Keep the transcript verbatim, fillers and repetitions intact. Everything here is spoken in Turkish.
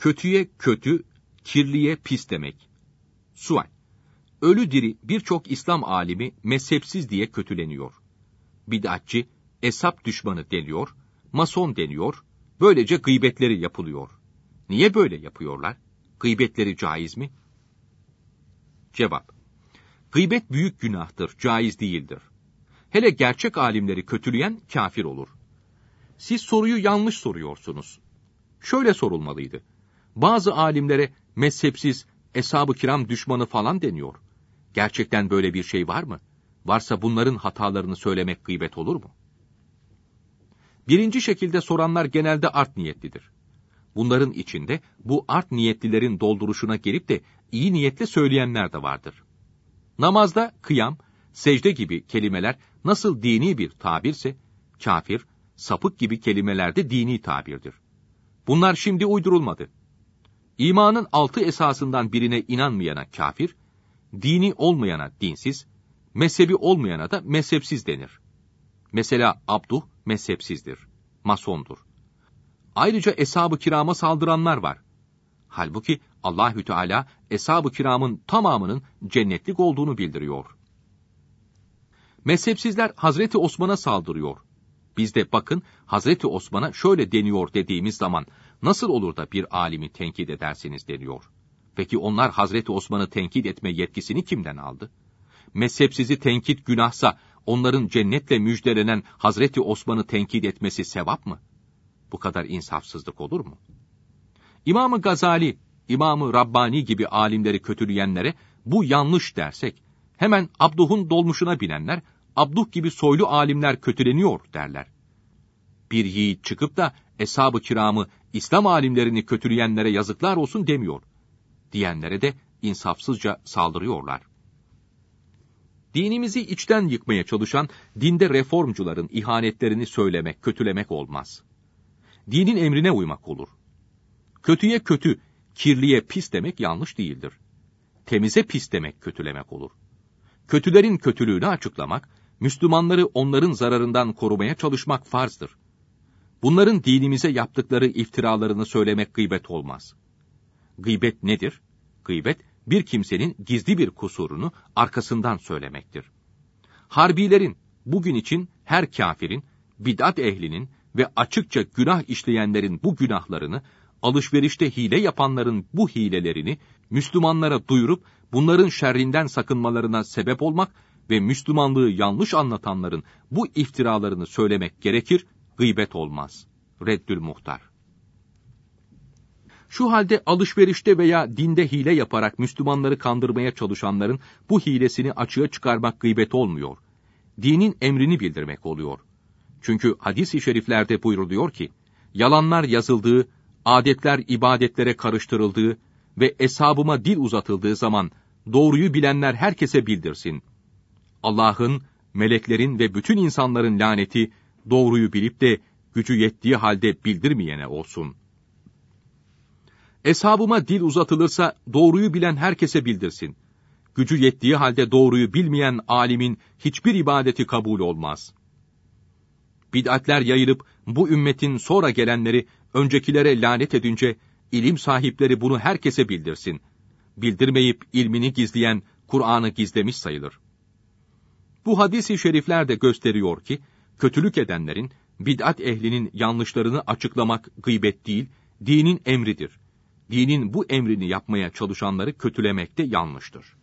Kötüye kötü, kirliye pis demek. Sual: Ölü diri birçok İslam alimi mezhepsiz diye kötüleniyor. Bid'atçı, eshab düşmanı deniyor, mason deniyor, böylece gıybetleri yapılıyor. Niye böyle yapıyorlar? Gıybetleri caiz mi? Cevap: Gıybet büyük günahtır, caiz değildir. Hele gerçek alimleri kötüleyen kafir olur. Siz soruyu yanlış soruyorsunuz. Şöyle sorulmalıydı: Bazı alimlere mezhepsiz, eshab-ı kiram düşmanı falan deniyor. Gerçekten böyle bir şey var mı? Varsa bunların hatalarını söylemek gıybet olur mu? Birinci şekilde soranlar genelde art niyetlidir. Bunların içinde bu art niyetlilerin dolduruşuna gelip de iyi niyetle söyleyenler de vardır. Namazda kıyam, secde gibi kelimeler nasıl dini bir tabirse, kafir, sapık gibi kelimeler de dini tabirdir. Bunlar şimdi uydurulmadı. İmanın altı esasından birine inanmayana kafir, dini olmayana dinsiz, mezhebi olmayana da mezhepsiz denir. Mesela Abduh mezhepsizdir, masondur. Ayrıca eshab-ı kirama saldıranlar var. Halbuki Allahü Teala eshab-ı kiramın tamamının cennetlik olduğunu bildiriyor. Mezhepsizler Hazreti Osman'a saldırıyor. Biz de bakın Hazreti Osman'a şöyle deniyor dediğimiz zaman nasıl olur da bir alimi tenkit edersiniz deniyor. Peki onlar Hazreti Osman'ı tenkit etme yetkisini kimden aldı? Mezhepsizi tenkit günahsa onların cennetle müjdelenen Hazreti Osman'ı tenkit etmesi sevap mı? Bu kadar insafsızlık olur mu? İmam-ı Gazali, İmam-ı Rabbani gibi alimleri kötüleyenlere bu yanlış dersek, hemen Abduh'un dolmuşuna binenler, Abduh gibi soylu alimler kötüleniyor derler. Bir yiğit çıkıp da eshab-ı kiramı, İslam alimlerini kötüleyenlere yazıklar olsun demiyor. Diyenlere de insafsızca saldırıyorlar. Dinimizi içten yıkmaya çalışan dinde reformcuların ihanetlerini söylemek, kötülemek olmaz. Dinin emrine uymak olur. Kötüye kötü, kirliye pis demek yanlış değildir. Temize pis demek kötülemek olur. Kötülerin kötülüğünü açıklamak, Müslümanları onların zararından korumaya çalışmak farzdır. Bunların dinimize yaptıkları iftiralarını söylemek gıybet olmaz. Gıybet nedir? Gıybet, bir kimsenin gizli bir kusurunu arkasından söylemektir. Harbilerin, bugün için her kafirin, bid'at ehlinin ve açıkça günah işleyenlerin bu günahlarını, alışverişte hile yapanların bu hilelerini Müslümanlara duyurup bunların şerrinden sakınmalarına sebep olmak ve Müslümanlığı yanlış anlatanların bu iftiralarını söylemek gerekir, gıybet olmaz. Reddül Muhtar. Şu halde alışverişte veya dinde hile yaparak Müslümanları kandırmaya çalışanların bu hilesini açığa çıkarmak gıybet olmuyor. Dinin emrini bildirmek oluyor. Çünkü hadis-i şeriflerde buyruluyor ki, yalanlar yazıldığı, adetler ibadetlere karıştırıldığı ve eshabıma dil uzatıldığı zaman doğruyu bilenler herkese bildirsin. Allah'ın, meleklerin ve bütün insanların laneti doğruyu bilip de gücü yettiği halde bildirmeyene olsun. Eshabıma dil uzatılırsa doğruyu bilen herkese bildirsin. Gücü yettiği halde doğruyu bilmeyen alimin hiçbir ibadeti kabul olmaz. Bid'atler yayılıp bu ümmetin sonra gelenleri öncekilere lanet edince ilim sahipleri bunu herkese bildirsin. Bildirmeyip ilmini gizleyen Kur'an'ı gizlemiş sayılır. Bu hadis-i şerifler de gösteriyor ki kötülük edenlerin, bid'at ehlinin yanlışlarını açıklamak gıybet değil, dinin emridir. Dinin bu emrini yapmaya çalışanları kötülemek de yanlıştır.